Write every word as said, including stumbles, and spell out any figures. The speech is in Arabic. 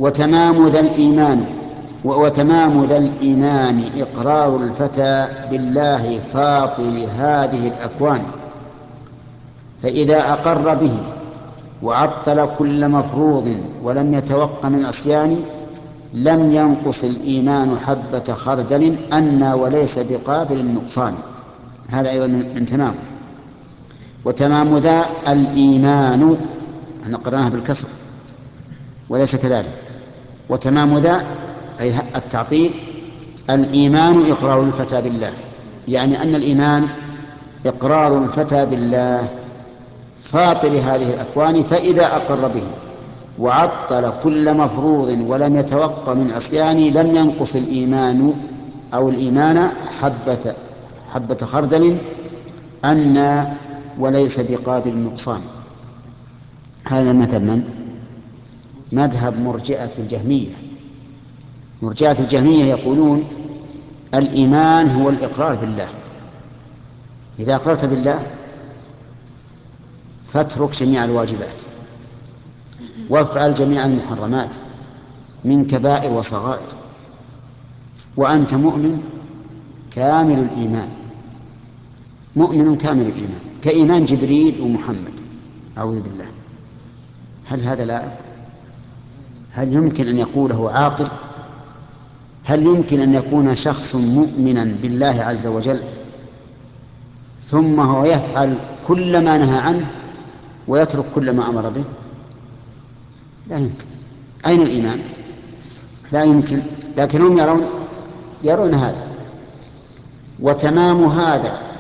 وتمام ذا الإيمان وتمام ذا الإيمان إقرار الفتى بالله فاطر هذه الأكوان، فإذا أقر به وعطل كل مفروض ولم يتوق من عصيان لم ينقص الإيمان حبة خردل أنى وليس بقابل النقصان. هذا أيضا من تمام. وتمام ذا الإيمان، احنا قرأناها بالكسر وليس كذلك. وتمام ذا أي التعطيل، الإيمان إقرار الفتى بالله، يعني أن الإيمان إقرار الفتى بالله فاطر هذه الأكوان، فإذا أقر به وعطل كل مفروض ولم يتوق من عصيان لم ينقص الإيمان أو الإيمان حبة حبة خردل أن وليس بقابل النقصان. هذا مذهب من؟ مذهب مرجئة الجهمية. مرجئة الجهمية يقولون الإيمان هو الإقرار بالله، إذا أقررت بالله فاترك جميع الواجبات وافعل جميع المحرمات من كبائر وصغائر وأنت مؤمن كامل الإيمان، مؤمن كامل الإيمان كإيمان جبريل ومحمد، أعوذ بالله. هل هذا لائق؟ هل يمكن أن يقوله عاقل؟ هل يمكن أن يكون شخص مؤمنا بالله عز وجل ثم هو يفعل كل ما نهى عنه ويترك كل ما أمر به؟ لا يمكن. أين الإيمان؟ لا يمكن. لكنهم يرون يرون هذا. وتمام هذا